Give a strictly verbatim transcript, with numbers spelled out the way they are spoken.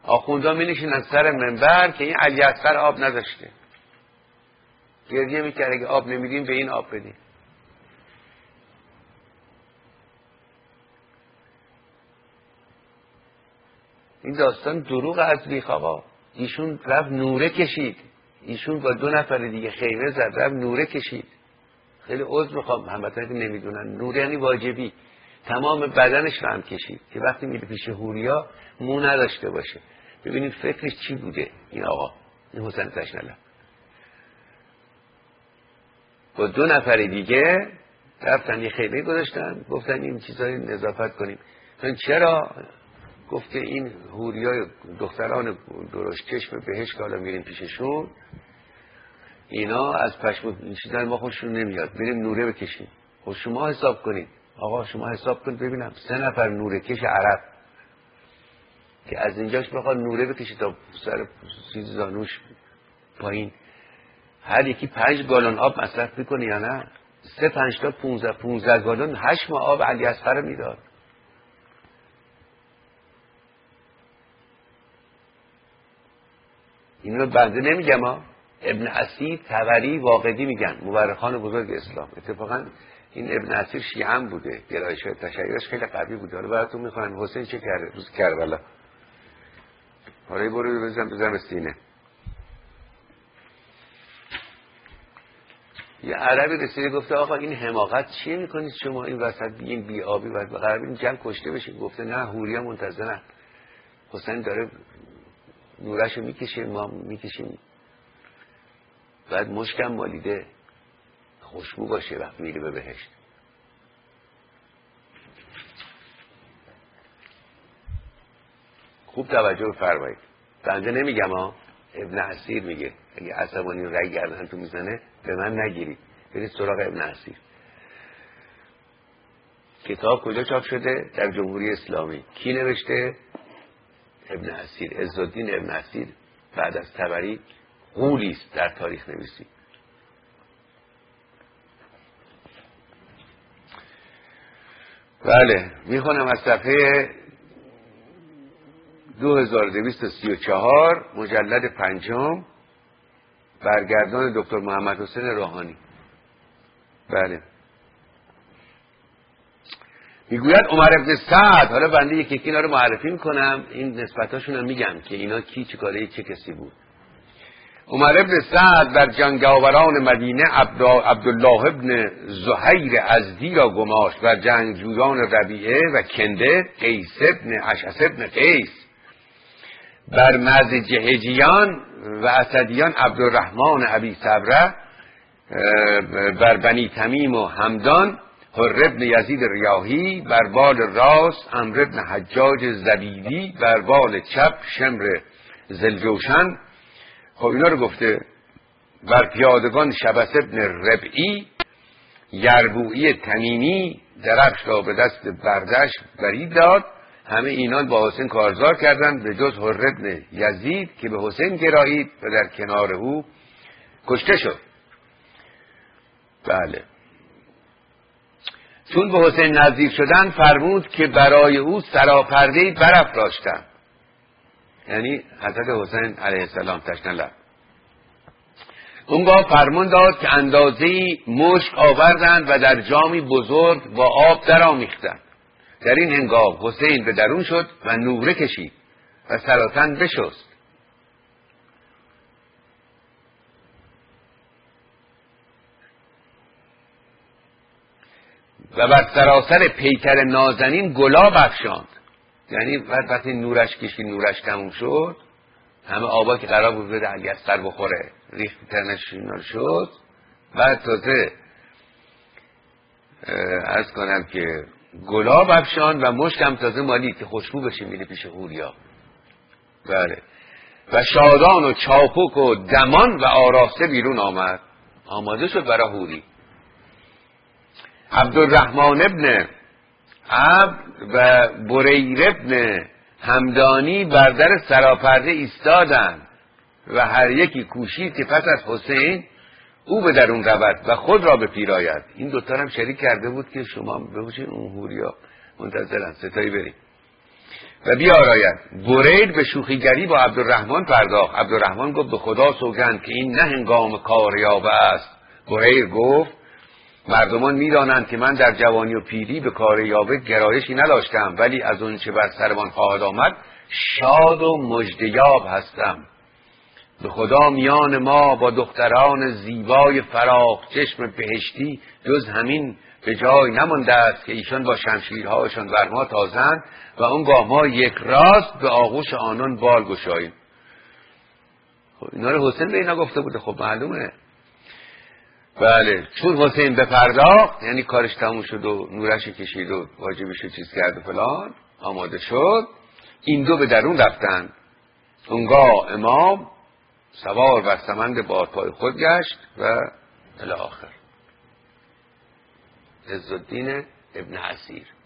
آخوندا می نشینن سر منبر که این علی اصغر آب نداشته، گریه میکرد اگه آب نمیدیم به این آب بدیم. این داستان دروغ از بیخ آقا. ایشون رفت نوره کشید، ایشون با دو نفر دیگه خیمه زد رفت نوره کشید. خیلی عذر میخوام هموطنان که نمیدونن، نوره یعنی واجبی. تمام بدنش رو هم کشید که وقتی میره پیش حوریا مو نداشته باشه. ببینید فکرش چی بوده این آقا، این حسین تشنلب با دو نفر دیگه رفتن یه خیمه گذاشتن، گفتن این چیزایی نظافت کنیم. چرا؟ گفته این حوریای دختران درشت چشم بهش که حالا میریم پیششون، اینا از پشم چیزن ما خوششون نمیاد، میریم نوره بکشیم. خب شما حساب کنید آقا، شما حساب کنید ببینم سه نفر نوره کش عرب که از اینجاش بخواد نوره بکشه تا سر سیز زانوش پایین، هر یکی پنج گالون آب مصرف میکنه یا نه؟ سه پنج تا پونزه پونزه گالون هشت ماه آب علی اصغر میداد. اینو بنده نمیگم ها، ابن اسیر، طبری، واقدی میگن، مورخان بزرگ اسلام. اتفاقا این ابن اسیر شیعه هم بوده، گرایش‌های تشیعش خیلی قوی بوده. حالا براتون میخوام حسین چه کرده روز کربلا. حالا برو بزن بزن سینه. یه عربی رسیده گفته آقا این حماقت چیه میکنید شما این وسط این بی آبی و قرار این جنگ کشته بشید. گفته نه، حوریا منتظرن، حسین داره نورشو میکشه، ما میکشیم. بعد مشکم مالیده خوشبو باشه وقتی میره به بهشت. خوب توجه فرمایید، بنده نمیگم ها، ابن اسیر میگه. اگه عصبانی رای گردن تو میزنه به من نگیرید، برید سراغ ابن اسیر. کتاب کجا چاپ شده؟ در جمهوری اسلامی. کی نوشته؟ ابن اسیر، عزالدین ابن اسیر. بعد از طبری غولی است در تاریخ نویسی. بله، میخونم از صفحه دو هزار و دویست و سی و چهار مجلد پنجم، برگردان دکتر محمد حسین روحانی. بله، میگوید عمر ابن سعد، حالا بنده یکی یکی اینا رو معرفی میکنم، این نسبتاشون هم میگم که اینا کی چه کاره چه کسی بود. عمر ابن سعد در جنگاوران مدینه عبدالله ابن زهیر ازدی را گماشت و جنگجویان ربیعه و کنده قیس ابن اشعث ابن قیس، بر مرز جهجیان و اسدیان عبدالرحمن ابی صبره، بر بنی تمیم و همدان حر ابن یزید ریاحی، بر بال راست عمرو ابن حجاج زبیدی، بر بال چپ شمر زلجوشن. خب اینا رو گفته. بر پیادگان شبس ابن ربعی، یربوعی تمیمی درفش را به دست بردش برید داد. همه اینان با حسین کارزار کردند به جز حر ابن یزید که به حسین گرایید و در کنار او کشته شد. بله، چون به حسین نزدیک شدن فرمود که برای او سراپرده‌ای برافراشتند، یعنی حضرت حسین علیه السلام تشنلب. اونگاه فرمان داد که اندازه‌ای مشک آوردند و در جامی بزرگ با آب در آمیختند. در این هنگام حسین به درون شد و نوره کشید و سراتن بشست. و بر سراسر پیکر نازنین گلاب افشاند. یعنی وقتی نورش کشید، نورش تموم شد، همه آبا که قرار بود بده علی اصغر بخوره ریخت تنش اینا شد. بعد تازه عرض کنم که گلاب افشاند و مشک هم تازه مالید که خوشبو بشه میره پیش حوریا. بله، و شادان و چاپک و دمان و آراسته بیرون آمد، آماده شد برای حوری. عبدالرحمن ابن عبد و بریر ابن همدانی بر در سراپرده ایستادند و هر یکی کوشید که پس از حسین او به درون رود و خود را بپیراید. این دوتا هم شریک کرده بود که شما ببوشین اون حوریا منتظرن ستایی بریم. و بیاراید. برید به شوخیگری با عبدالرحمن پرداخت. عبدالرحمن گفت به خدا سوگند که این نه هنگام کار یاوه است. بریر گفت مردمان میدانند که من در جوانی و پیری به کار یاوه گرایشی نداشتم، ولی از اون چه بر سرمان خواهد آمد شاد و مژده‌یاب هستم. به خدا میان ما با دختران زیبای فراخ چشم بهشتی جز همین به جای نمانده است که ایشان با شمشیرهایشان بر ما تازند و اونگاه ما یک راست به آغوش آنان بال گشاییم. خب اینا رو حسین به اینا گفته بوده. خب معلومه. بله، چون حسین بپرداخت یعنی کارش تموم شد و نورش کشید و واجبش چیز کرد و فلان آماده شد، این دو به درون رفتن. اونگاه امام سوار بر سمند بارپای خود گشت و الی آخر. عزالدین ابن عسیر.